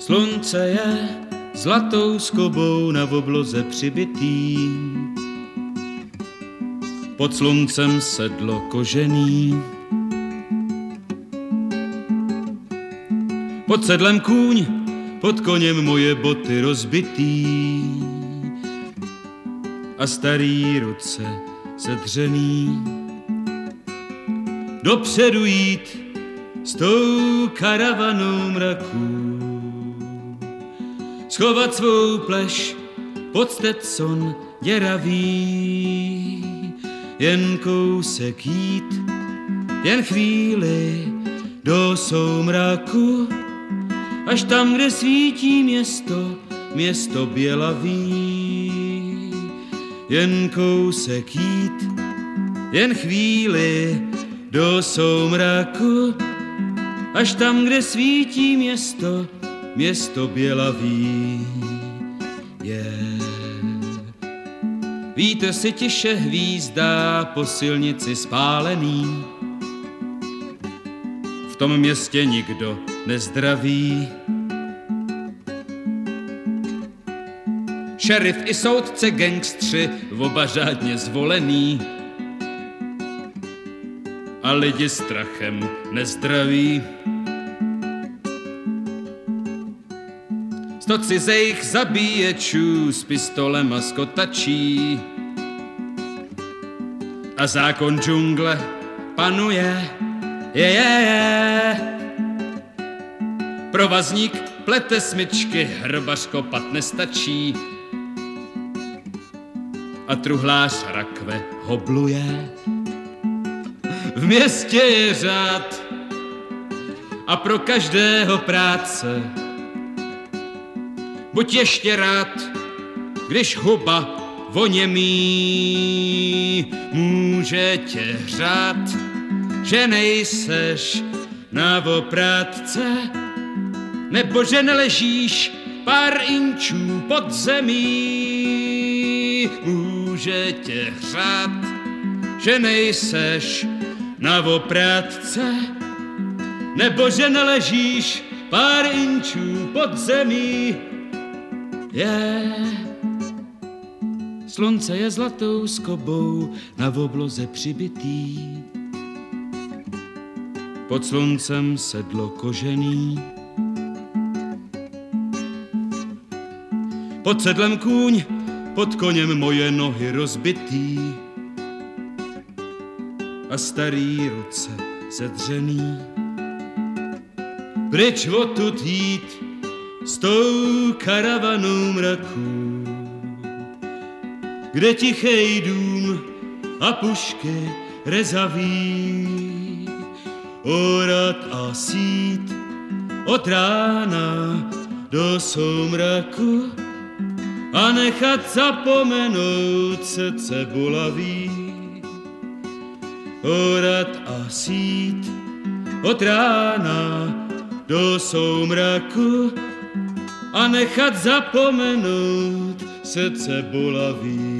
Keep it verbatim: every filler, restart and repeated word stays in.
Slunce je zlatou skobou na obloze přibitý. Pod sluncem sedlo kožený. Pod sedlem kůň, pod koněm moje boty rozbitý. A starý ruce sedřený. Dopředu jít s tou karavanou mraků. Schovat svou pleš pod Stetson děravý. Jen kousek jít, jen chvíli do soumraku, až tam, kde svítí město, město bělavý. Jen kousek jít, jen chvíli do soumraku, až tam, kde svítí město, město bělavý je. Vítr si tiše hvízdá po silnici spálený. V tom městě nikdo nezdraví. Šerif i soudce, gangstři, oba řádně zvolený. A lidi strachem nezdraví. Sto cizejch zabíječů s pistolem a skotačí. A zákon džungle panuje, je, je, je. Provazník plete smyčky, hrbař kopat nestačí. A truhlář rakve hobluje. V městě je řád a pro každého práce. Buď ještě rád, když huba voněmí může tě hřát, že nejseš na oprátce, nebo že neležíš pár inčů pod zemí. Může tě hřát, že nejseš na oprátce, nebo že neležíš pár inčů pod zemí. Je. Slunce je zlatou skobou na obloze přibitý. Pod sluncem sedlo kožený. Pod sedlem kůň, pod koněm moje nohy rozbitý. A starý ruce sedřený. Pryč odtud jít s tou karavanou mraků, kde tichej dům a pušky rezaví. Orat a sít od rána do soumraku a nechat zapomenout srdce bolavý. Orat a sít od rána do soumraku a nechat zapomenout srdce bolavý.